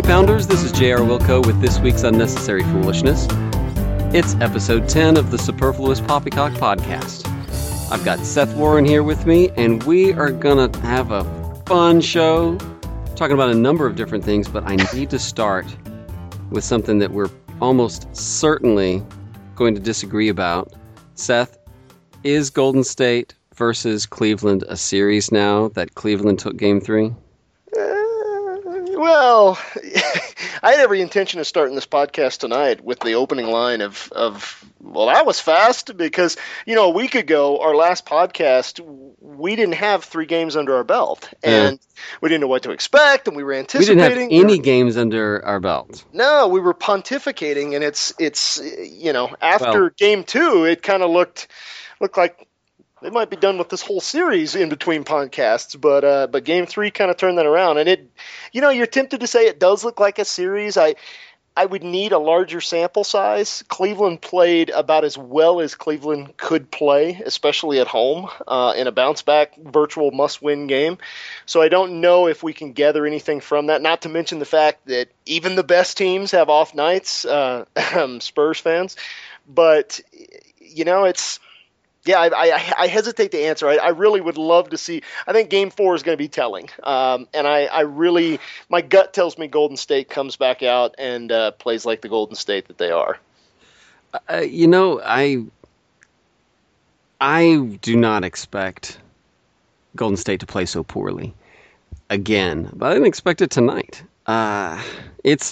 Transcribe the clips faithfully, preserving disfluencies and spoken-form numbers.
Pounders, this is J R. Wilco with this week's Unnecessary Foolishness. It's episode ten of the Superfluous Poppycock Podcast. I've got Seth Warren here with me, and we are going to have a fun show, talking about a number of different things, but I need to start with something that we're almost certainly going to disagree about. Seth, is Golden State versus Cleveland a series now that Cleveland took game three? Well, I had every intention of starting this podcast tonight with the opening line of, of, well, that was fast because, you know, a week ago, our last podcast, we didn't have three games under our belt. And yeah. we didn't know what to expect, and we were anticipating. We didn't have any games under our belt. No, we were pontificating, and it's, it's you know, after well, game two, it kind of looked looked like they might be done with this whole series in between podcasts, but uh, but game three kind of turned that around, and it, you know, you're tempted to say it does look like a series. I I would need a larger sample size. Cleveland played about as well as Cleveland could play, especially at home, uh, in a bounce-back virtual must-win game. So I don't know if we can gather anything from that, not to mention the fact that even the best teams have off nights, uh, Spurs fans. But, you know, it's... Yeah, I, I, I hesitate to answer. I, I really would love to see. I think Game Four is going to be telling, um, and I, I really, my gut tells me Golden State comes back out and uh, plays like the Golden State that they are. Uh, you know, I, I do not expect Golden State to play so poorly again, but I didn't expect it tonight. Uh, it's,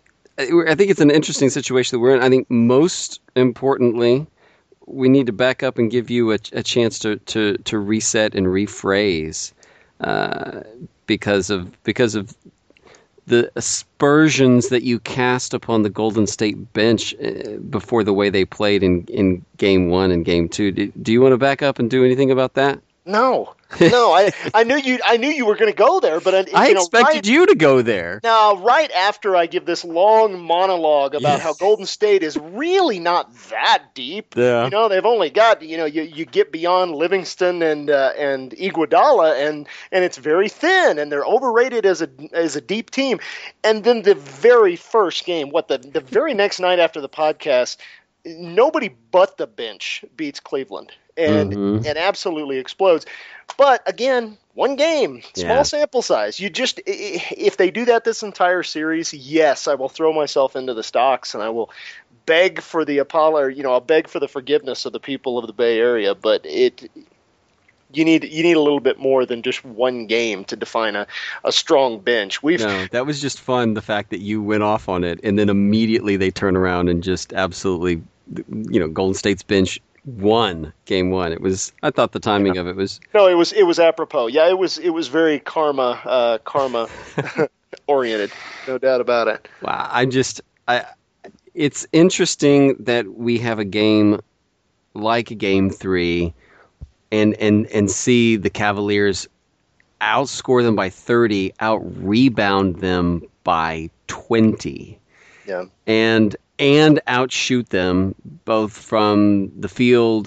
I think it's an interesting situation that we're in. I think most importantly, we need to back up and give you a, a chance to, to, to reset and rephrase uh, because of because of the aspersions that you cast upon the Golden State bench uh, before the way they played in, in game one and game two. Do, do you want to back up and do anything about that? No, no, I, I knew you. I knew you were going to go there, but I you know, expected right, you to go there. Now, right after I give this long monologue about yes. how Golden State is really not that deep, yeah. you know, they've only got, you know, you, you get beyond Livingston and uh, and Iguodala, and and it's very thin, and they're overrated as a as a deep team. And then the very first game, what the the very next night after the podcast, nobody but the bench beats Cleveland. And mm-hmm. and absolutely explodes. But again, one game, small yeah. sample size. You just if they do that this entire series, yes, I will throw myself into the stocks and I will beg for the Apollo. You know, I'll beg for the forgiveness of the people of the Bay Area. But it you need you need a little bit more than just one game to define a, a strong bench. We've no, that was just fun. The fact that you went off on it and then immediately they turn around and just absolutely, you know, Golden State's bench won game one. It was. I thought the timing yeah. of it was. No, it was. It was apropos. Yeah, it was. It was very karma, uh, karma oriented. No doubt about it. Wow. I just. I. It's interesting that we have a game like Game Three, and and and see the Cavaliers outscore them by thirty, out rebound them by twenty. Yeah. And. and outshoot them both from the field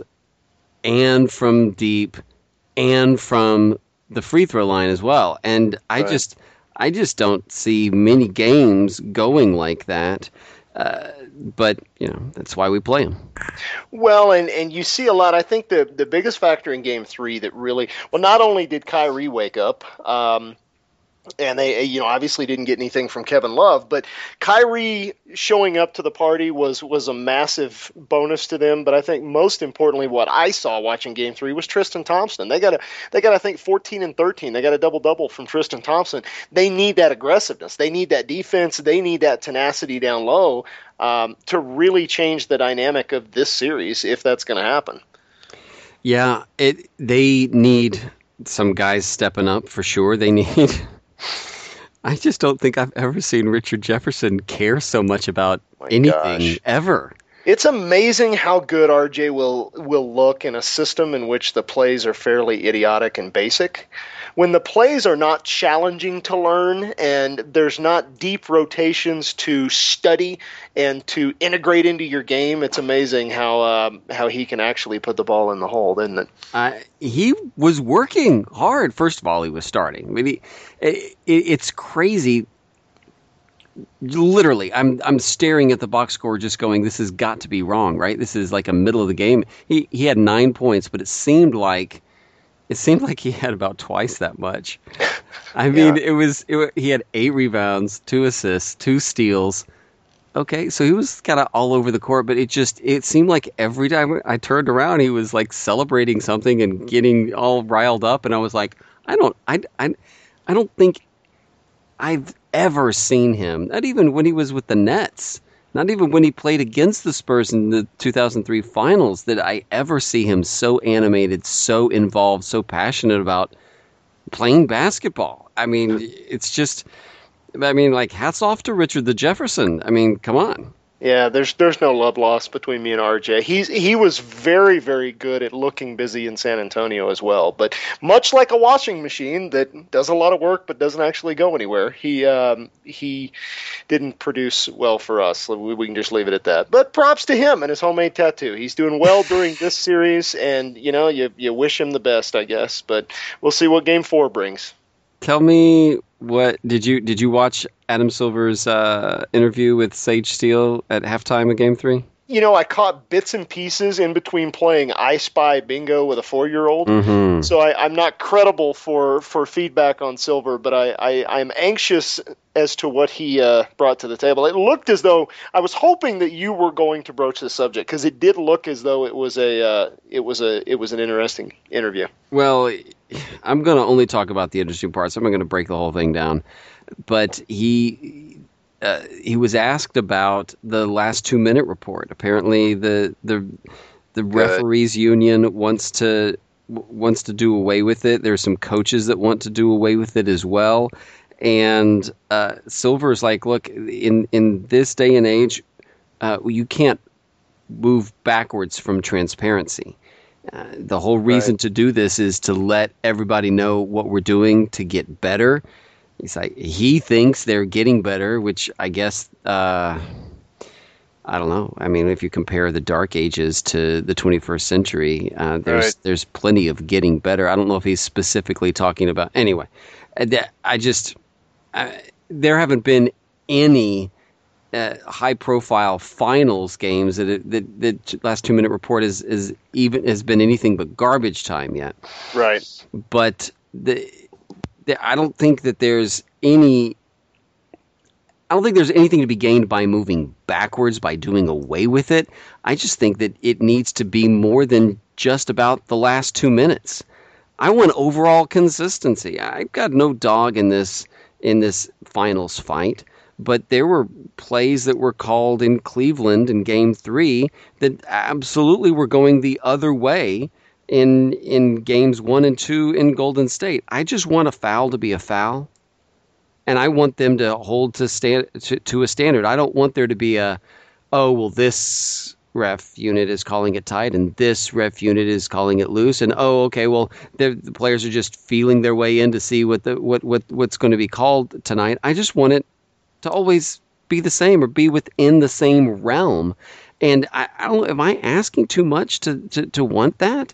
and from deep and from the free throw line as well. And I right. just I just don't see many games going like that. Uh, but, you know, that's why we play them. Well, and, and you see a lot. I think the, the biggest factor in Game three that really – well, not only did Kyrie wake up um, – and they, you know, obviously didn't get anything from Kevin Love, but Kyrie showing up to the party was was a massive bonus to them. But I think most importantly, what I saw watching Game Three was Tristan Thompson. They got a, they got I think fourteen and thirteen. They got a double double from Tristan Thompson. They need that aggressiveness. They need that defense. They need that tenacity down low um, to really change the dynamic of this series if that's going to happen. Yeah, it. They need some guys stepping up for sure. They need. I just don't think I've ever seen Richard Jefferson care so much about My anything gosh. ever. It's amazing how good R J will will look in a system in which the plays are fairly idiotic and basic. When the plays are not challenging to learn and there's not deep rotations to study and to integrate into your game, it's amazing how um, how he can actually put the ball in the hole, isn't it? Uh, he was working hard. First of all, he was starting. I mean, he, it, it's crazy. literally, I'm I'm staring at the box score, just going, "This has got to be wrong, right? This is like a middle of the game." He he had nine points, but it seemed like it seemed like he had about twice that much. I mean, yeah. it was it, he had eight rebounds, two assists, two steals. Okay, so he was kind of all over the court, but it just it seemed like every time I turned around, he was like celebrating something and getting all riled up, and I was like, I don't, I, I, I don't think I've ever seen him. Not even when he was with the Nets, not even when he played against the Spurs in the two thousand three finals, did I ever see him so animated, so involved, so passionate about playing basketball. I mean, it's just. I mean, like, hats off to Richard the Jefferson. I mean, come on. Yeah, there's there's no love lost between me and R J. He's he was very, very good at looking busy in San Antonio as well. But much like a washing machine that does a lot of work but doesn't actually go anywhere, he um, he didn't produce well for us. We, we can just leave it at that. But props to him and his homemade tattoo. He's doing well during this series, and you know, you you wish him the best, I guess. But we'll see what Game Four brings. Tell me, what did you did you watch Adam Silver's uh, interview with Sage Steele at halftime of Game Three? You know, I caught bits and pieces in between playing I Spy Bingo with a four-year-old, mm-hmm. so I, I'm not credible for, for feedback on Silver, but I, I, I'm anxious as to what he uh, brought to the table. It looked as though I was hoping that you were going to broach the subject, because it did look as though it was a uh, it was a it was an interesting interview. Well, I'm going to only talk about the interesting parts. I'm not going to break the whole thing down, but he. Uh, he was asked about the last two minute report. Apparently, the the the referees union wants to wants to do away with it. There's some coaches that want to do away with it as well. And uh, Silver's like, look, in in this day and age, uh, you can't move backwards from transparency. Uh, the whole reason right. to do this is to let everybody know what we're doing to get better. He's like, he thinks they're getting better, which I guess, uh, I don't know. I mean, if you compare the Dark Ages to the twenty-first century, uh, there's right. there's plenty of getting better. I don't know if he's specifically talking about. Anyway, I just I, there haven't been any uh, high-profile finals games that it, that the last two-minute report is is even has been anything but garbage time yet. Right, but the. I don't think that there's any. I don't think there's anything to be gained by moving backwards, by doing away with it. I just think that it needs to be more than just about the last two minutes. I want overall consistency. I've got no dog in this in this finals fight, but there were plays that were called in Cleveland in Game Three that absolutely were going the other way. In in games one and two in Golden State, I just want a foul to be a foul, and I want them to hold to stand to, to a standard. I don't want there to be a, oh well, this ref unit is calling it tight, and this ref unit is calling it loose, and oh okay, well the players are just feeling their way in to see what the what what what's going to be called tonight. I just want it to always be the same or be within the same realm, and I, I don't. Am I asking too much to to, to want that?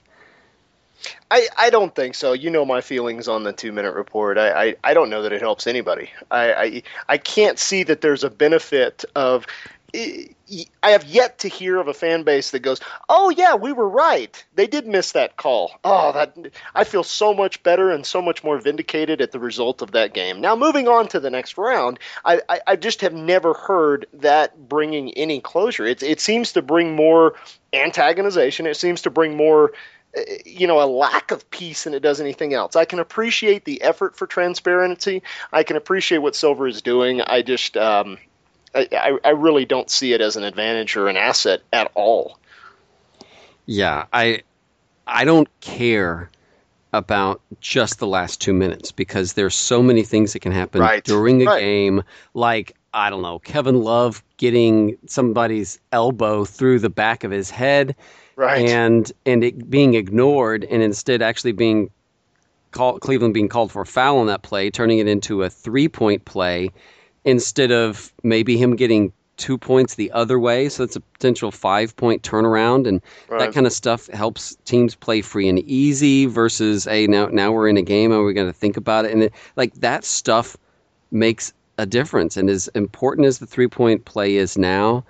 I, I don't think so. You know my feelings on the two-minute report. I, I, I don't know that it helps anybody. I, I I can't see that there's a benefit of – I have yet to hear of a fan base that goes, oh, yeah, we were right. They did miss that call. Oh, that I feel so much better and so much more vindicated at the result of that game. Now, moving on to the next round, I, I, I just have never heard that bringing any closure. It, it seems to bring more antagonization. It seems to bring more – you know, a lack of peace than it does anything else. I can appreciate the effort for transparency. I can appreciate what Silver is doing. I just, um, I, I really don't see it as an advantage or an asset at all. Yeah, I, I don't care about just the last two minutes because there's so many things that can happen right. during a right. game. Like, I don't know, Kevin Love getting somebody's elbow through the back of his head. Right. And and it being ignored and instead actually being called, Cleveland being called for a foul on that play, turning it into a three-point play instead of maybe him getting two points the other way. So it's a potential five-point turnaround. And right. that kind of stuff helps teams play free and easy versus, hey, now, now we're in a game and we're going to think about it. And it, like that stuff makes a difference. And as important as the three-point play is now,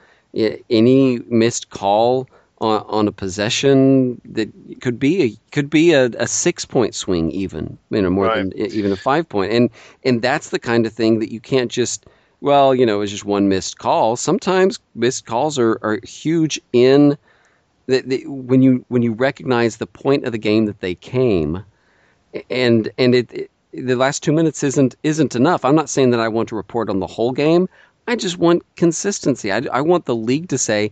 any missed call on, on a possession that could be a, could be a, a six-point swing, even you know more right. than even a five-point. And and that's the kind of thing that you can't just well, you know, it's just one missed call. Sometimes missed calls are, are huge in the, the, when you when you recognize the point of the game that they came, and and it, it the last two minutes isn't isn't enough. I'm not saying that I want to report on the whole game. I just want consistency. I, I want the league to say,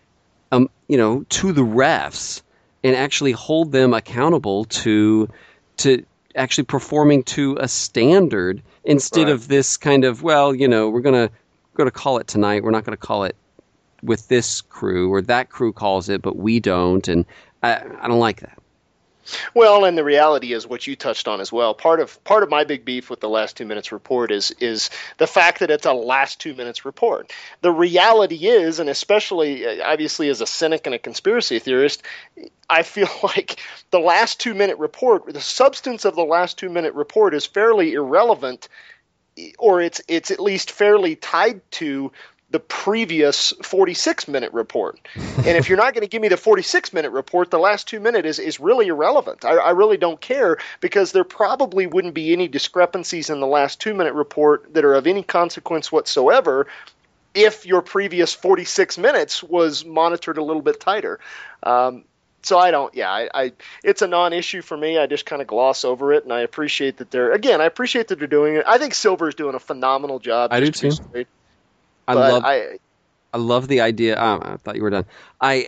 um, you know, to the refs and actually hold them accountable to to actually performing to a standard instead right. of this kind of, well, you know, we're gonna we're gonna call it tonight. We're not gonna call it with this crew or that crew calls it, but we don't. And I, I don't like that. Well, and the reality is what you touched on as well. Part of part of my big beef with the last two minutes report is is the fact that it's a last two minutes report. The reality is, and especially obviously as a cynic and a conspiracy theorist, I feel like the last two minute report, the substance of the last two minute report is fairly irrelevant, or it's it's at least fairly tied to the previous forty-six minute report. And if you're not going to give me the forty-six minute report, the last two minutes is, is really irrelevant. I, I really don't care, because there probably wouldn't be any discrepancies in the last two minute report that are of any consequence whatsoever if your previous forty-six minutes was monitored a little bit tighter. Um, so I don't, yeah, I, I it's a non-issue for me. I just kind of gloss over it, and I appreciate that they're, again, I appreciate that they're doing it. I think Silver's doing a phenomenal job. I do too. Straight. I But love I, I love the idea. Oh, I thought you were done. I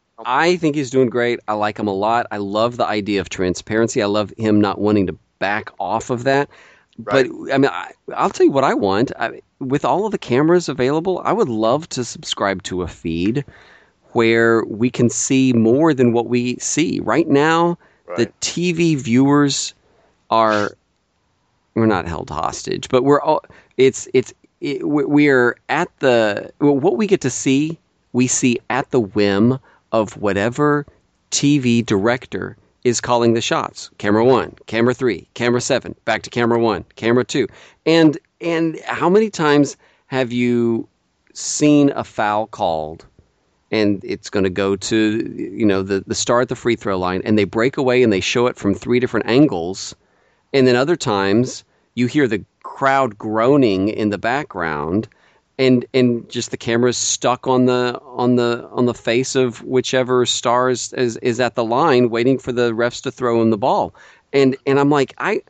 I think he's doing great. I like him a lot. I love the idea of transparency. I love him not wanting to back off of that. Right. But I mean, I, I'll tell you what I want. I, with all of the cameras available, I would love to subscribe to a feed where we can see more than what we see right now. Right. The T V viewers are we're not held hostage, but we're all. It's it's. It, we're at the what we get to see we see at the whim of whatever T V director is calling the shots. Camera one, camera three, camera seven, back to camera one, camera two. And and how many times have you seen a foul called and it's going to go to, you know, the, the star at the free throw line, and they break away and they show it from three different angles, and then other times you hear the crowd groaning in the background, and and just the camera's stuck on the on the on the face of whichever star is, is, is at the line waiting for the refs to throw him the ball. And and I'm like, I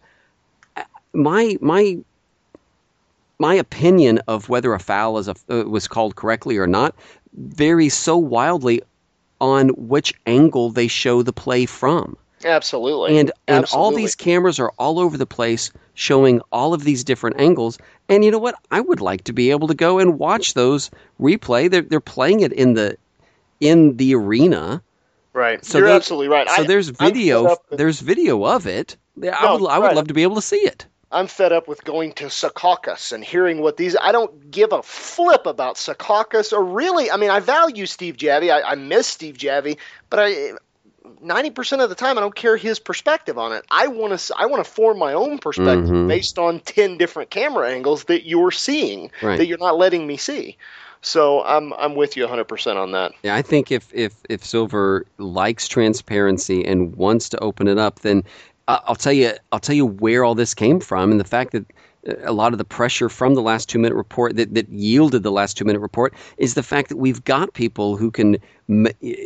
my my my opinion of whether a foul is a, uh, was called correctly or not varies so wildly on which angle they show the play from. Absolutely. And and Absolutely. all these cameras are all over the place showing all of these different angles. And you know what? I would like to be able to go and watch those replay. They're they're playing it in the in the arena. Right. So You're they, absolutely right. So I, there's video with, there's video of it. I no, would I would right. love to be able to see it. I'm fed up with going to Secaucus and hearing what these. I don't give a flip about Secaucus, or really. I mean, I value Steve Javie. I, I miss Steve Javie, but I. ninety percent of the time, I don't care his perspective on it. I want to I want to form my own perspective mm-hmm. based on ten different camera angles that you're seeing, right. that you're not letting me see. So I'm I'm with you one hundred percent on that. Yeah, I think if, if, if Silver likes transparency and wants to open it up, then I'll tell you I'll tell you where all this came from, and the fact that a lot of the pressure from the last two minute report that, that yielded the last two minute report is the fact that we've got people who can m-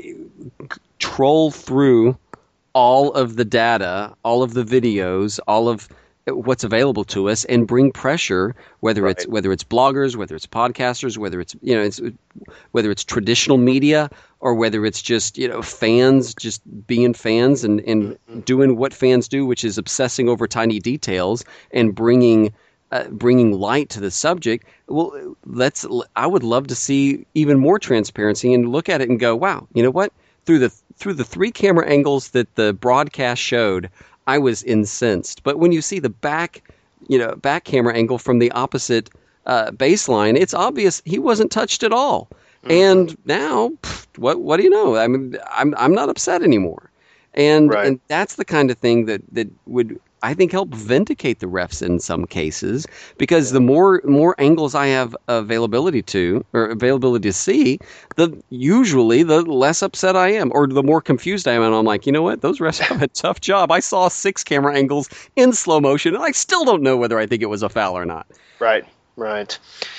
troll through all of the data, all of the videos, all of what's available to us, and bring pressure, whether right. it's whether it's bloggers, whether it's podcasters, whether it's you know it's whether it's traditional media, or whether it's just you know fans just being fans and, and mm-hmm. doing what fans do, which is obsessing over tiny details and bringing uh, bringing light to the subject. Well, let's. I would love to see even more transparency and look at it and go, wow, you know what? Through the through the three camera angles that the broadcast showed, I was incensed. But when you see the back, you know, back camera angle from the opposite uh, baseline, it's obvious he wasn't touched at all. Mm-hmm. And now, pff, what what do you know? I mean, I'm I'm not upset anymore. And Right. and that's the kind of thing that, that would, I think, help vindicate the refs in some cases, because Yeah. the more more angles I have availability to or availability to see, the usually the less upset I am, or the more confused I am, and I'm like, you know what, those refs have a tough job. I saw six camera angles in slow motion, and I still don't know whether I think it was a foul or not. Right, right.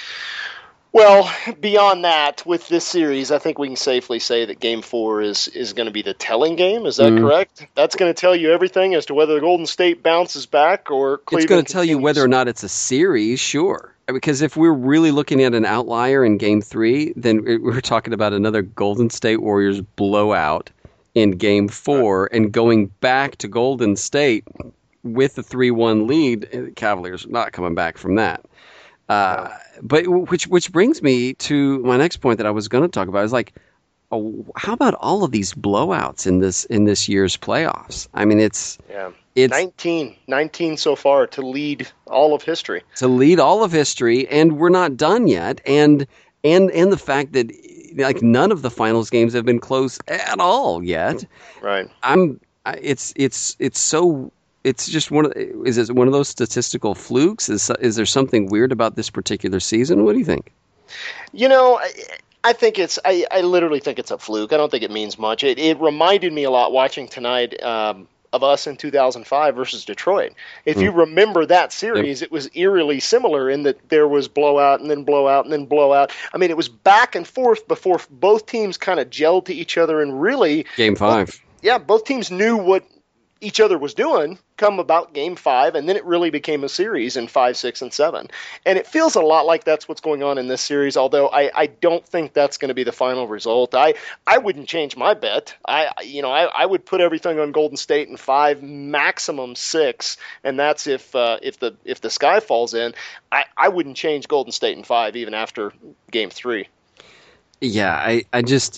Well, beyond that, with this series, I think we can safely say that Game Four is is going to be the telling game. Is that Mm. correct? That's going to tell you everything as to whether Golden State bounces back or Cleveland. It's going to tell you continues. whether or not it's a series, sure. Because if we're really looking at an outlier in Game Three, then we're talking about another Golden State Warriors blowout in Game Four, right, and going back to Golden State with the three one lead. Cavaliers not coming back from that. Uh, yeah. But which which brings me to my next point that I was going to talk about is like, oh, how about all of these blowouts in this in this year's playoffs? I mean, it's yeah. It's nineteen, nineteen so far to lead all of history. To lead all of history, and we're not done yet. And and and the fact that like none of the finals games have been close at all yet. Right. I'm. It's it's it's so. It's just one of. Is it one of those statistical flukes? Is is there something weird about this particular season? What do you think? You know. I, I think it's. I, I literally think it's a fluke. I don't think it means much. It it reminded me a lot watching tonight. Um, of us in two thousand five versus Detroit. If mm. you remember that series, yep. It was eerily similar in that there was blowout and then blowout and then blowout. I mean, it was back and forth before both teams kind of gelled to each other and really... Game five. Both, yeah, both teams knew what each other was doing come about game five, and then it really became a series in five, six, and seven. And it feels a lot like that's what's going on in this series, although I, I don't think that's going to be the final result. I, I wouldn't change my bet. I you know I, I would put everything on Golden State in five, maximum six, and that's if uh, if the if the sky falls in. I, I wouldn't change Golden State in five even after game three. Yeah, I, I just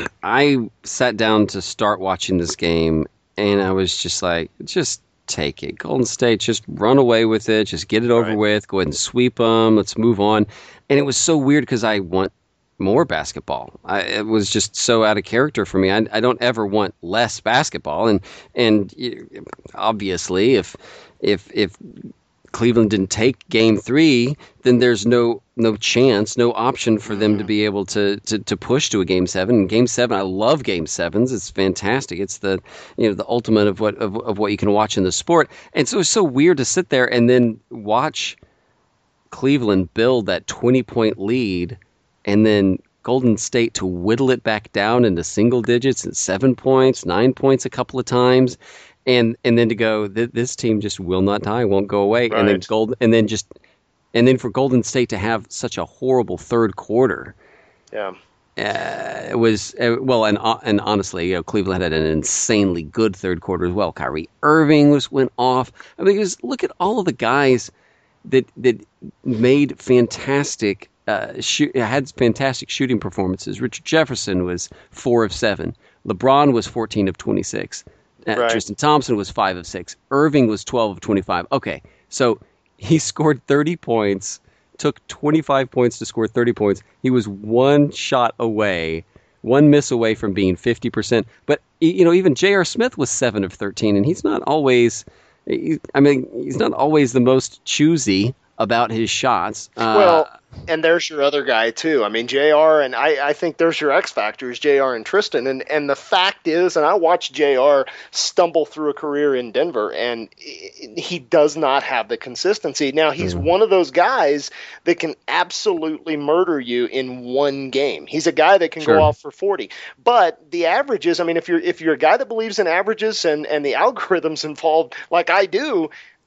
I sat down to start watching this game, and I was just like, just take it. Golden State, just run away with it. Just get it over right. with. Go ahead and sweep them. Let's move on. And it was so weird because I want more basketball. I, it was just so out of character for me. I, I don't ever want less basketball. And and obviously, if if if Cleveland didn't take Game Three, then there's no no chance, no option for them to be able to to, to push to a Game Seven. And Game Seven, I love Game Sevens. It's fantastic. It's the you know the ultimate of what of, of what you can watch in the sport. And so it's so weird to sit there and then watch Cleveland build that twenty point lead, and then Golden State to whittle it back down into single digits and seven points, nine points a couple of times. And and then to go, this team just will not die, won't go away, right. and then gold, and then just, and then for Golden State to have such a horrible third quarter, yeah, uh, it was uh, well, and uh, and honestly, you know, Cleveland had an insanely good third quarter as well. Kyrie Irving was went off. I mean, just look at all of the guys that that made fantastic, uh, shoot, had fantastic shooting performances. Richard Jefferson was four of seven. LeBron was fourteen of twenty-six. Uh, right. Tristan Thompson was five of six. Irving was twelve of twenty-five. Okay, so he scored thirty points, took twenty-five points to score thirty points. He was one shot away, one miss away from being fifty percent. But, you know, even J R. Smith was seven of thirteen, and he's not always, he, I mean, he's not always the most choosy about his shots. Uh, well, and there's your other guy too. I mean, J R, and I, I think there's your X factors, J R and Tristan. And and the fact is, and I watched J R stumble through a career in Denver, and he does not have the consistency. Now, he's mm-hmm. one of those guys that can absolutely murder you in one game. He's a guy that can sure. go off for forty. But the averages, I mean, if you're if you're a guy that believes in averages and, and the algorithms involved, like I do,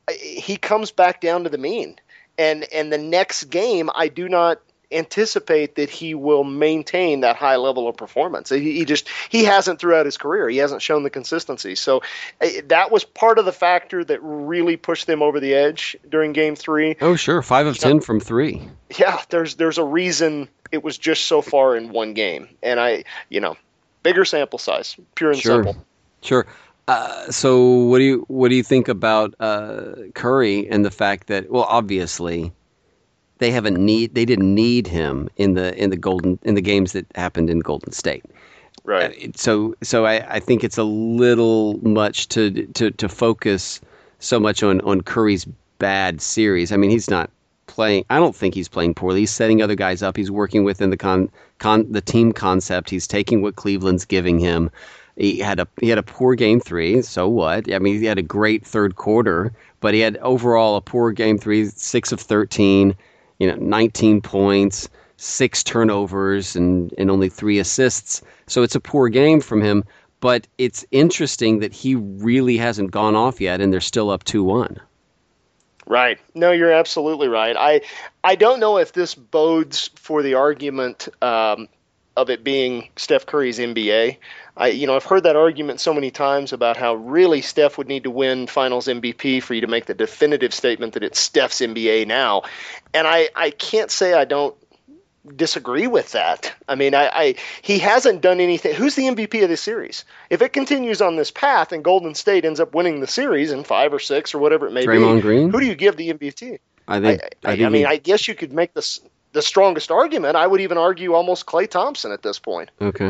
he comes back down to the mean. And and the next game, I do not anticipate that he will maintain that high level of performance. He, he just he hasn't throughout his career. He hasn't shown the consistency. So uh, that was part of the factor that really pushed them over the edge during Game Three. Oh, sure, five of you ten know, from three. Yeah, there's there's a reason it was just so far in one game, and I you know bigger sample size, pure and sure. simple. Sure. Uh, so what do you what do you think about uh, Curry and the fact that, well, obviously they haven't need they didn't need him in the in the golden in the games that happened in Golden State. Right. So so I, I think it's a little much to to to focus so much on on Curry's bad series. I mean, he's not playing. I don't think he's playing poorly. He's setting other guys up. He's working within the con, con the team concept. He's taking what Cleveland's giving him. He had a he had a poor game three. So what? I mean, he had a great third quarter, but he had overall a poor game three. Six of thirteen. You know, nineteen points, six turnovers, and and only three assists. So it's a poor game from him. But it's interesting that he really hasn't gone off yet, and they're still up two one. Right. No, you're absolutely right. I I don't know if this bodes for the argument um, of it being Steph Curry's N B A. I, you know, I've heard that argument so many times about how really Steph would need to win Finals M V P for you to make the definitive statement that it's Steph's N B A now. And I, I can't say I don't disagree with that. I mean, I, I he hasn't done anything. Who's the M V P of this series? If it continues on this path and Golden State ends up winning the series in five or six or whatever it may Draymond be, Green? Who do you give the M V P? I think. I, I, I, think I mean, he, I guess you could make this the strongest argument. I would even argue almost Klay Thompson at this point. Okay.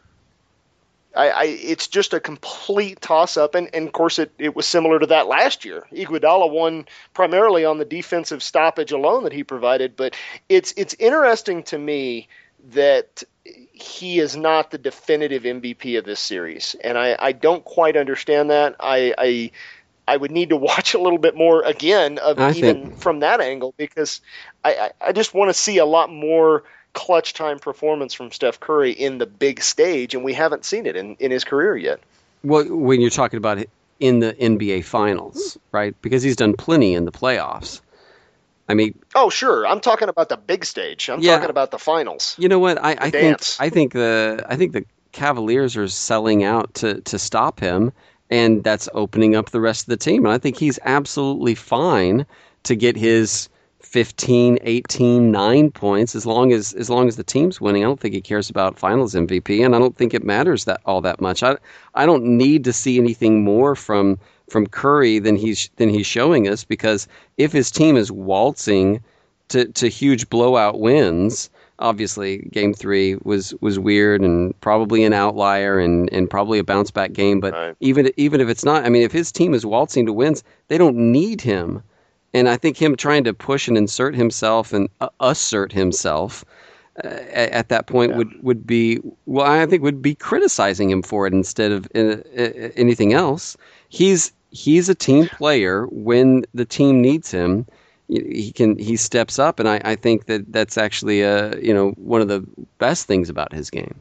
I, I it's just a complete toss-up, and, and of course it, it was similar to that last year. Iguodala won primarily on the defensive stoppage alone that he provided, but it's it's interesting to me that he is not the definitive M V P of this series, and I, I don't quite understand that. I, I I would need to watch a little bit more again of I even think, from that angle, because I, I, I just want to see a lot more clutch time performance from Steph Curry in the big stage, and we haven't seen it in, in his career yet. Well, when you're talking about it in the N B A Finals, right? Because he's done plenty in the playoffs. I mean, oh sure, I'm talking about the big stage. I'm yeah, talking about the finals. You know what? I, I think dance. I think the I think the Cavaliers are selling out to to stop him, and that's opening up the rest of the team. And I think he's absolutely fine to get his fifteen, eighteen, nine points as long as as long as the team's winning. I don't think he cares about Finals M V P, and I don't think it matters that all that much. I I don't need to see anything more from from Curry than he's than he's showing us, because if his team is waltzing to to huge blowout wins, obviously game three was was weird and probably an outlier and and probably a bounce back game, but right. even even if it's not, I mean, if his team is waltzing to wins, they don't need him. And I think him trying to push and insert himself and uh, assert himself uh, at, at that point yeah. would, would be, well, I think would be criticizing him for it instead of uh, uh, anything else. He's he's a team player. When the team needs him, he can he steps up, and I, I think that that's actually uh you know one of the best things about his game.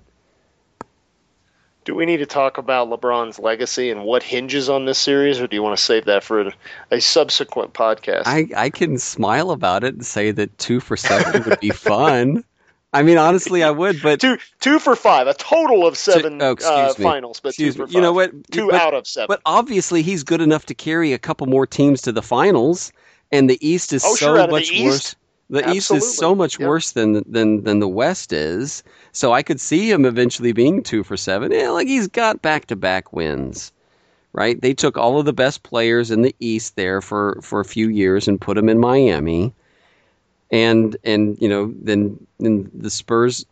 Do we need to talk about LeBron's legacy and what hinges on this series, or do you want to save that for a, a subsequent podcast? I, I can smile about it and say that two for seven would be fun. I mean, honestly, I would, but two two for five, a total of seven two, oh, uh, me. finals, but excuse two for me. five. You know what? Two but, out of seven. But obviously, he's good enough to carry a couple more teams to the finals, and the East is oh, so sure, much the worse. East? The Absolutely. East is so much yep. worse than than than the West is. So I could see him eventually being two for seven. Yeah, like he's got back to back wins, right? They took all of the best players in the East there for, for a few years and put them in Miami, and and you know then then the Spurs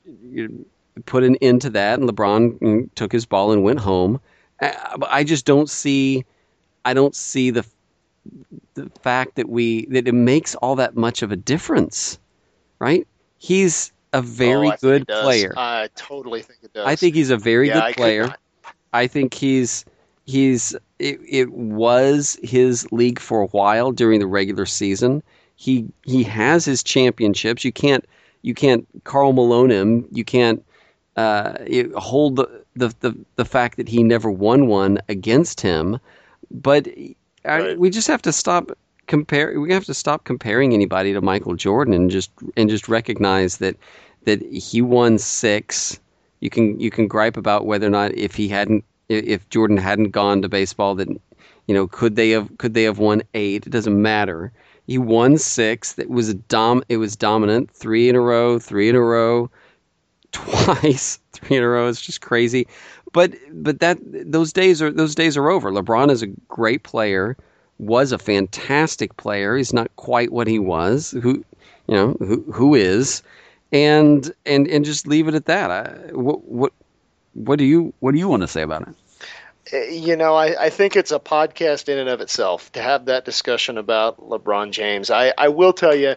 put an end to that, and LeBron took his ball and went home. I just don't see, I don't see the. the fact that we that it makes all that much of a difference, right? He's a very oh, good player. I totally think it does. I think he's a very yeah, good I player. I think he's he's it, it was his league for a while during the regular season. He he has his championships. You can't you can't Karl Malone him. You can't uh, hold the, the the the fact that he never won one against him. But I, right. we just have to stop compare. We have to stop comparing anybody to Michael Jordan and just and just recognize that that he won six. You can you can gripe about whether or not if he hadn't if Jordan hadn't gone to baseball, that you know could they have could they have won eight? It doesn't matter. He won six. That was a dom. It was dominant. Three in a row. Three in a row. Twice. Three in a row. It's just crazy. But but that those days are those days are over. LeBron is a great player, was a fantastic player. He's not quite what he was. Who you know who who is, and and and just leave it at that. I, what what what do you what do you want to say about it? You know, I, I think it's a podcast in and of itself to have that discussion about LeBron James. I, I will tell you,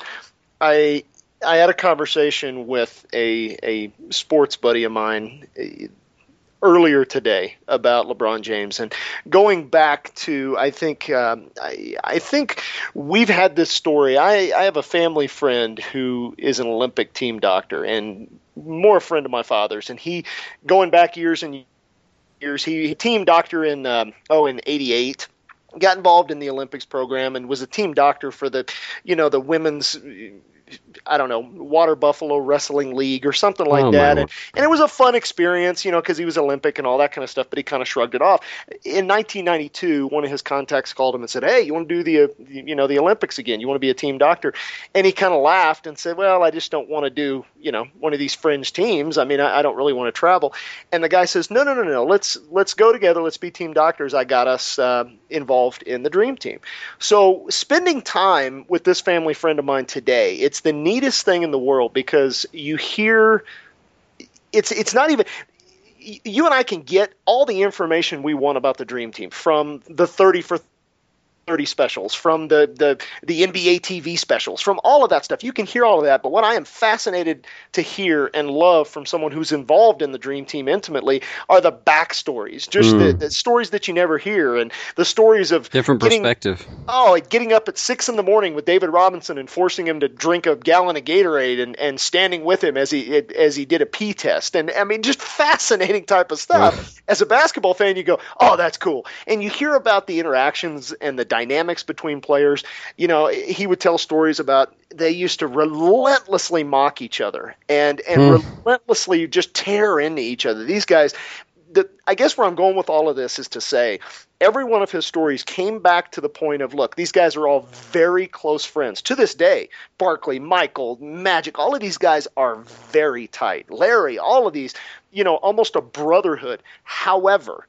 I I had a conversation with a a sports buddy of mine earlier today about LeBron James, and going back to I think um, I, I think we've had this story. I, I have a family friend who is an Olympic team doctor and more a friend of my father's, and he going back years and years he team doctor in um, oh in eighty-eight. Got involved in the Olympics program and was a team doctor for the, you know, the women's, I don't know, Water Buffalo Wrestling League or something like Oh, that. my And, and it was a fun experience, you know, because he was Olympic and all that kind of stuff, but he kind of shrugged it off. In nineteen ninety-two, one of his contacts called him and said, hey, you want to do the, uh, you know, the Olympics again? You want to be a team doctor? And he kind of laughed and said, well, I just don't want to do, you know, one of these fringe teams. I mean, I, I don't really want to travel. And the guy says, no, no, no, no, let's, let's go together. Let's be team doctors. I got us uh, involved in the dream team. So spending time with this family friend of mine today, it's the neatest thing in the world because you hear it's it's not even you and I can get all the information we want about the dream team from the thirty for thirty specials, from the, the the N B A T V specials, from all of that stuff. You can hear all of that, but what I am fascinated to hear and love from someone who's involved in the dream team intimately are the backstories, just mm. the, the stories that you never hear, and the stories of different getting, perspective. Oh, getting up at six in the morning with David Robinson and forcing him to drink a gallon of Gatorade, and, and standing with him as he as he did a pee test, and I mean, just fascinating type of stuff. As a basketball fan, you go, oh, that's cool, and you hear about the interactions and the dynamics between players. You know, he would tell stories about they used to relentlessly mock each other and and hmm. relentlessly just tear into each other. These guys, the, I guess where I'm going with all of this is to say every one of his stories came back to the point of, look, these guys are all very close friends. To this day, Barkley, Michael, Magic, all of these guys are very tight. Larry, all of these, you know, almost a brotherhood. However,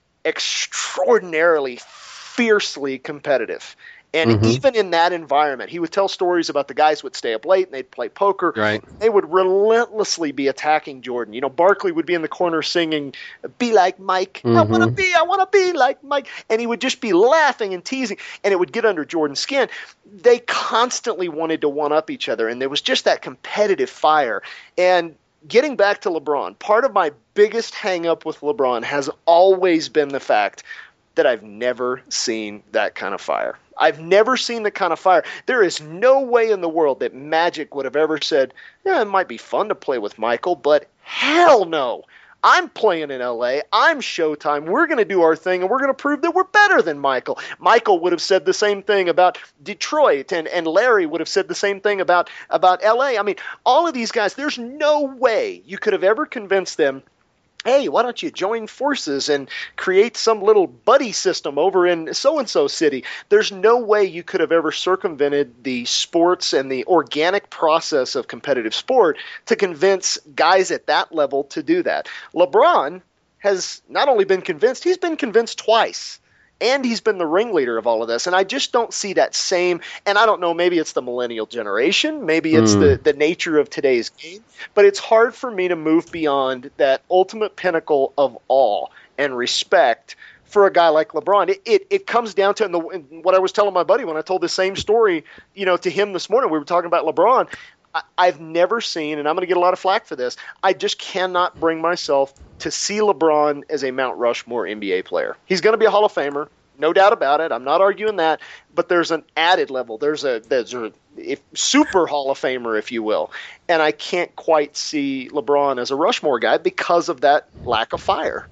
extraordinarily fiercely competitive. And mm-hmm. even in that environment, he would tell stories about the guys would stay up late and they'd play poker. Right. They would relentlessly be attacking Jordan. You know, Barkley would be in the corner singing, be like Mike. Mm-hmm. I want to be, I want to be like Mike. And he would just be laughing and teasing, and it would get under Jordan's skin. They constantly wanted to one-up each other, and there was just that competitive fire. And getting back to LeBron, part of my biggest hang-up with LeBron has always been the fact that I've never seen that kind of fire. I've never seen the kind of fire. There is no way in the world that Magic would have ever said, yeah, it might be fun to play with Michael, but hell no. I'm playing in L A. I'm Showtime. We're going to do our thing, and we're going to prove that we're better than Michael. Michael would have said the same thing about Detroit, and, and Larry would have said the same thing about, about L A. I mean, all of these guys, there's no way you could have ever convinced them, hey, why don't you join forces and create some little buddy system over in so-and-so city? There's no way you could have ever circumvented the sports and the organic process of competitive sport to convince guys at that level to do that. LeBron has not only been convinced, he's been convinced twice. And he's been the ringleader of all of this. And I just don't see that same, and I don't know, maybe it's the millennial generation, maybe it's mm. the, the nature of today's game, but it's hard for me to move beyond that ultimate pinnacle of awe and respect for a guy like LeBron. It it, it comes down to, and, the, and what I was telling my buddy when I told the same story, you know, to him this morning, we were talking about LeBron. I've never seen, and I'm going to get a lot of flack for this, I just cannot bring myself to see LeBron as a Mount Rushmore N B A player. He's going to be a Hall of Famer, no doubt about it. I'm not arguing that, but there's an added level. There's a, there's a if, super Hall of Famer, if you will, and I can't quite see LeBron as a Rushmore guy because of that lack of fire.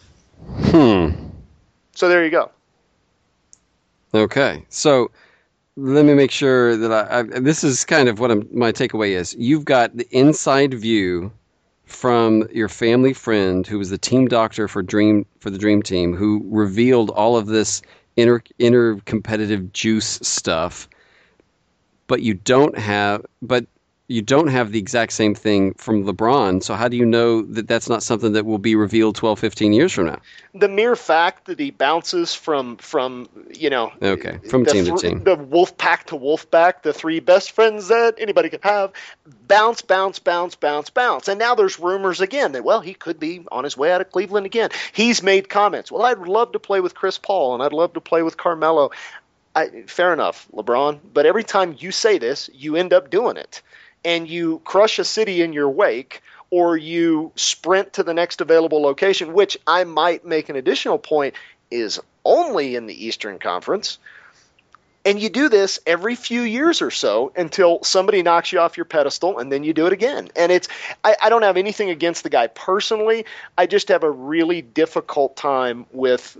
Hmm. So there you go. Okay, so let me make sure that I, I this is kind of what I'm, my takeaway is. You've got the inside view from your family friend who was the team doctor for Dream for the Dream Team, who revealed all of this inner inner competitive juice stuff. But you don't have, but you don't have the exact same thing from LeBron. So how do you know that that's not something that will be revealed twelve, fifteen years from now? The mere fact that he bounces from, from you know, okay, from the team th- to team, the wolf pack to wolf pack, the three best friends that anybody could have, bounce, bounce, bounce, bounce, bounce. And now there's rumors again that, well, he could be on his way out of Cleveland again. He's made comments. Well, I'd love to play with Chris Paul, and I'd love to play with Carmelo. I, fair enough, LeBron. But every time you say this, you end up doing it. And you crush a city in your wake, or you sprint to the next available location, which I might make an additional point is only in the Eastern Conference. And you do this every few years or so until somebody knocks you off your pedestal, and then you do it again. And it's I, I don't have anything against the guy personally. I just have a really difficult time with,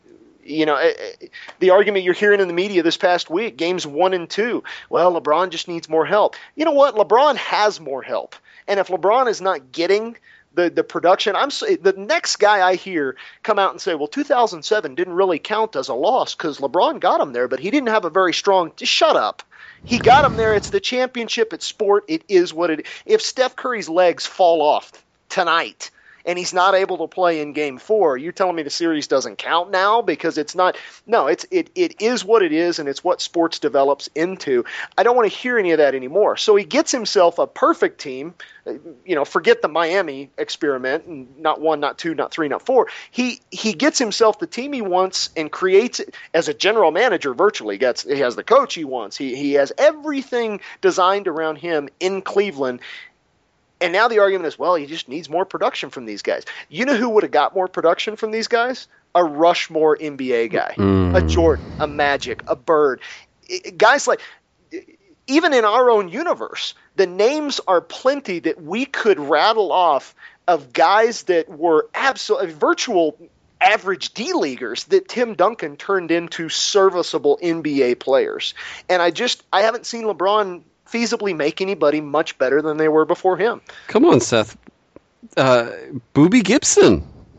you know, the argument you're hearing in the media this past week, games one and two. Well, LeBron just needs more help. You know what? LeBron has more help. And if LeBron is not getting the, the production, I'm the next guy I hear come out and say, well, two thousand seven didn't really count as a loss because LeBron got him there, but he didn't have a very strong – just shut up. He got him there. It's the championship. It's sport. It is what it – if Steph Curry's legs fall off tonight – and he's not able to play in game four, you're telling me the series doesn't count now because it's not – no, it's it it is what it is, and it's what sports develops into. I don't want to hear any of that anymore. So he gets himself a perfect team. You know, forget the Miami experiment, and not one, not two, not three, not four. He he gets himself the team he wants and creates it as a general manager virtually. Gets, he has the coach he wants. He He has everything designed around him in Cleveland. And now the argument is, well, he just needs more production from these guys. You know who would have got more production from these guys? A Rushmore N B A guy, mm. a Jordan, a Magic, a Bird. Guys like, even in our own universe, the names are plenty that we could rattle off of guys that were absolute virtual average D-leaguers that Tim Duncan turned into serviceable N B A players. And I just, I haven't seen LeBron feasibly make anybody much better than they were before him. Come on, Seth. Uh, Boobie Gibson.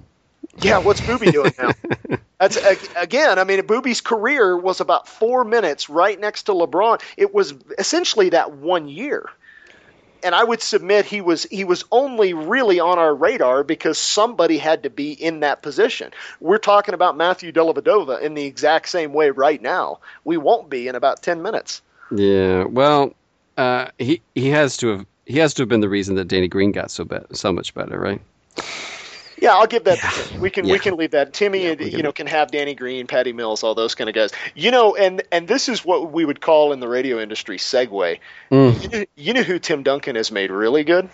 Yeah, what's Boobie doing now? That's again, I mean, Boobie's career was about four minutes right next to LeBron. It was essentially that one year. And I would submit he was he was only really on our radar because somebody had to be in that position. We're talking about Matthew Dellavedova in the exact same way right now. We won't be in about ten minutes. Yeah, well, Uh, he he has to have he has to have been the reason that Danny Green got so be- so much better, right? Yeah, I'll give that. Yeah. We can yeah. we can leave that. Timmy, yeah, you know, can have Danny Green, Patty Mills, all those kind of guys. You know, and and this is what we would call in the radio industry segue. Mm. You know, you know who Tim Duncan has made really good?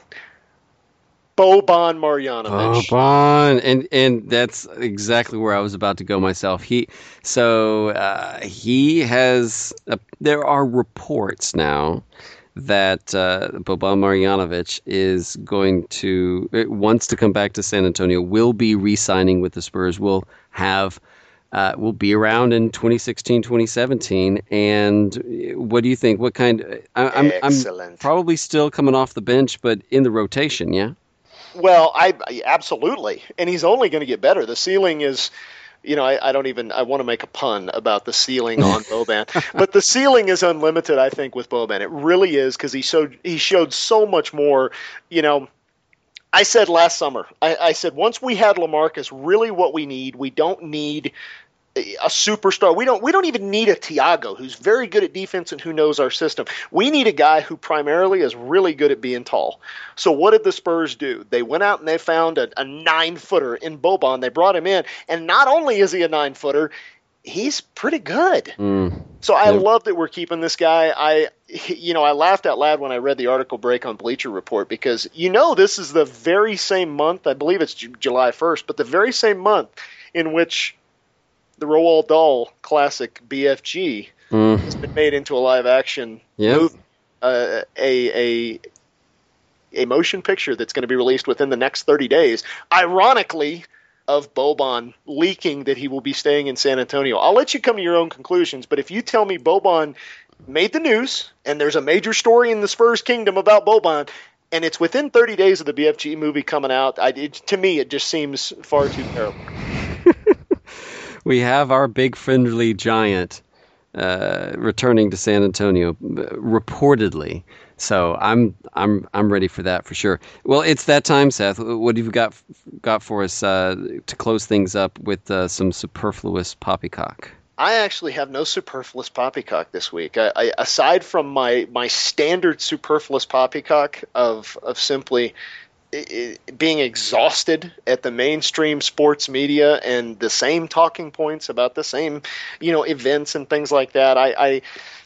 Boban Marjanovic. Boban, and and that's exactly where I was about to go myself. He so uh, he has. Uh, there are reports now that uh, Boban Marjanovic is going to wants to come back to San Antonio. Will be re-signing with the Spurs. Will have. Uh, will be around in twenty sixteen, twenty seventeen. And what do you think? What kind? I, I'm, I'm probably still coming off the bench, but in the rotation, yeah. Well, I, I absolutely, and he's only going to get better. The ceiling is, you know, I, I don't even. I want to make a pun about the ceiling on Boban, but the ceiling is unlimited. I think with Boban, it really is because he showed he showed so much more. You know, I said last summer, I, I said once we had LaMarcus, really what we need, we don't need a superstar. We don't we don't even need a Thiago who's very good at defense and who knows our system. We need a guy who primarily is really good at being tall. So what did the Spurs do? They went out and they found a, a nine-footer in Boban. They brought him in. And not only is he a nine-footer, he's pretty good. Mm. So I yep. love that we're keeping this guy. I you know, I laughed out loud when I read the article break on Bleacher Report because you know this is the very same month, I believe it's J- July first, but the very same month in which the Roald Dahl classic B F G mm. has been made into a live-action yep. movie, uh, a a a motion picture that's going to be released within the next thirty days. Ironically, of Boban leaking that he will be staying in San Antonio. I'll let you come to your own conclusions, but if you tell me Boban made the news and there's a major story in the Spurs kingdom about Boban, and it's within thirty days of the B F G movie coming out, I, it, to me it just seems far too terrible. We have our big friendly giant uh, returning to San Antonio, reportedly. So I'm I'm I'm ready for that for sure. Well, it's that time, Seth. What have you got got for us uh, to close things up with uh, some superfluous poppycock? I actually have no superfluous poppycock this week. I, I, aside from my, my standard superfluous poppycock of of simply it, it, being exhausted at the mainstream sports media and the same talking points about the same, you know, events and things like that. I. I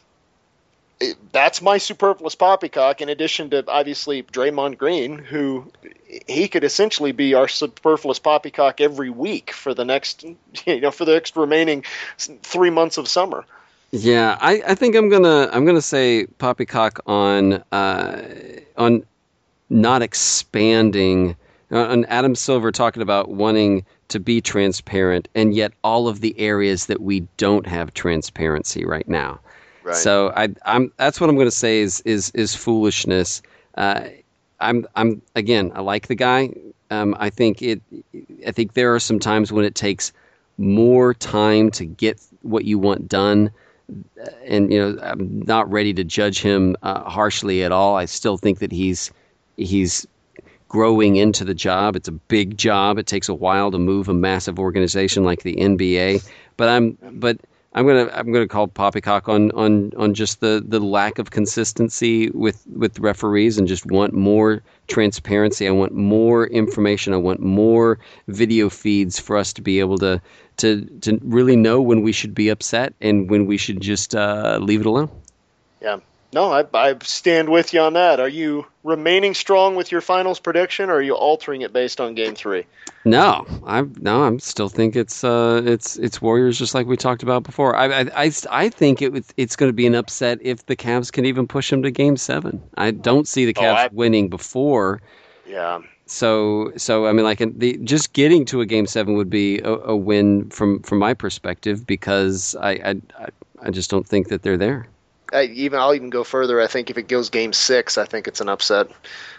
It, that's my superfluous poppycock, in addition to, obviously, Draymond Green, who he could essentially be our superfluous poppycock every week for the next, you know, for the next remaining three months of summer. Yeah, I, I think I'm gonna I'm gonna say poppycock on uh, on not expanding, on Adam Silver talking about wanting to be transparent, and yet all of the areas that we don't have transparency right now. Right. So I, I'm. That's what I'm going to say is is is foolishness. Uh, I'm. I'm again. I like the guy. Um, I think it. I think there are some times when it takes more time to get what you want done, and you know I'm not ready to judge him uh, harshly at all. I still think that he's he's growing into the job. It's a big job. It takes a while to move a massive organization like the N B A. But I'm. But I'm gonna I'm gonna call poppycock on on on just the, the lack of consistency with, with referees, and just want more transparency. I want more information. I want more video feeds for us to be able to to to really know when we should be upset and when we should just uh, leave it alone. Yeah. No, I, I stand with you on that. Are you remaining strong with your finals prediction, or are you altering it based on Game Three? No, I no, I'm still think it's uh, it's it's Warriors, just like we talked about before. I I I, I think it it's going to be an upset if the Cavs can even push them to Game Seven. I don't see the Cavs oh, I, winning before. Yeah. So so I mean, like the just getting to a Game Seven would be a, a win from from my perspective, because I I I just don't think that they're there. I, even I'll even go further. I think if it goes Game Six, I think it's an upset.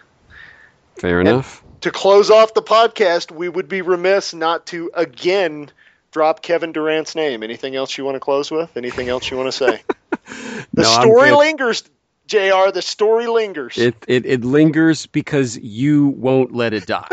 Fair enough. And to close off the podcast, we would be remiss not to again drop Kevin Durant's name. Anything else you want to close with? Anything else you want to say? The no, story lingers, J R. The story lingers. It, it it lingers because you won't let it die.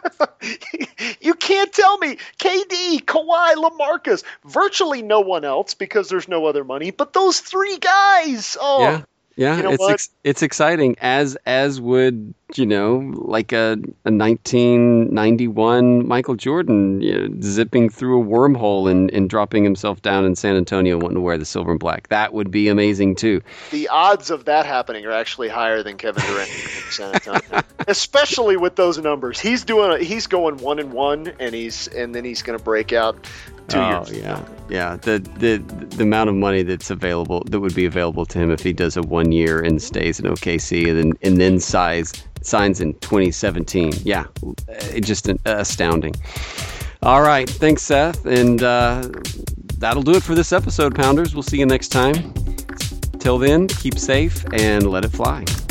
You can't tell me K D, Kawhi, LaMarcus, virtually no one else, because there's no other money, but those three guys. Oh, yeah, yeah, you know it's ex- it's exciting. As as would you know, like a, a nineteen ninety-one Michael Jordan, you know, zipping through a wormhole and, and dropping himself down in San Antonio, wanting to wear the silver and black. That would be amazing too. The odds of that happening are actually higher than Kevin Durant in San Antonio, especially with those numbers. He's doing. He's going one and one, and he's and then he's going to break out. Two oh years. yeah, yeah. The the the amount of money that's available, that would be available to him if he does a one year and stays in O K C, and then and then size. signs in twenty seventeen. Yeah, just an, astounding. All right. Thanks, Seth. And uh, that'll do it for this episode, Pounders. We'll see you next time. Till then, keep safe and let it fly.